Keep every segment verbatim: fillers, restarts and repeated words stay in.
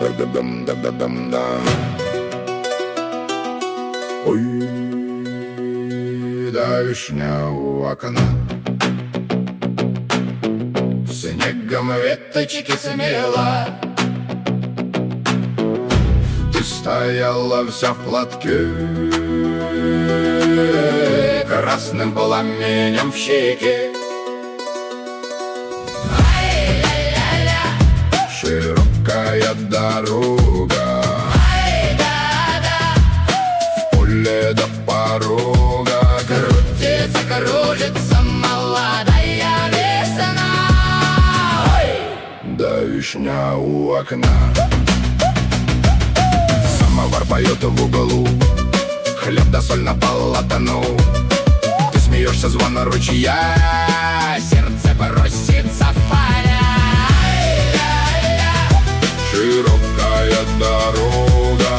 Да-да-дам-да-да-дам-да. Ой, да вишня у окна, снегом веточки смела. Ты стояла вся в платке, красным пламенем в щеке. Широкая дорога, в поле до порога крутится, кружится молодая весна. Да вишня у окна, самовар поет в углу, хлеб да соль на полотну. Ты смеешься, звон ручья, сердце бросится в поля. Широкая дорога,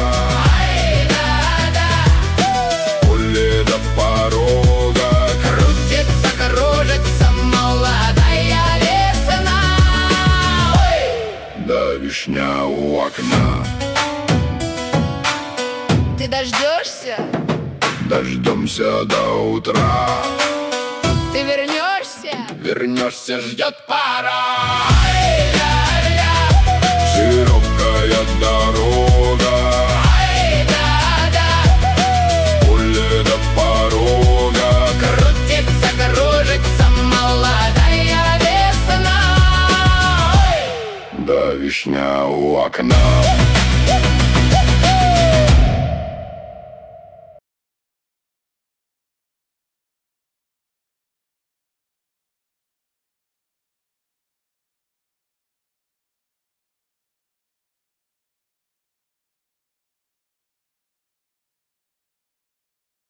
в поле до порога крутится, кружится молодая весна. Да вишня у окна. Ты дождешься? Дождемся до утра. Ты вернешься? Вернешься, ждет пора. Широкая дорога, в поле до порога крутится, кружится молодая весна. да вишня у окна.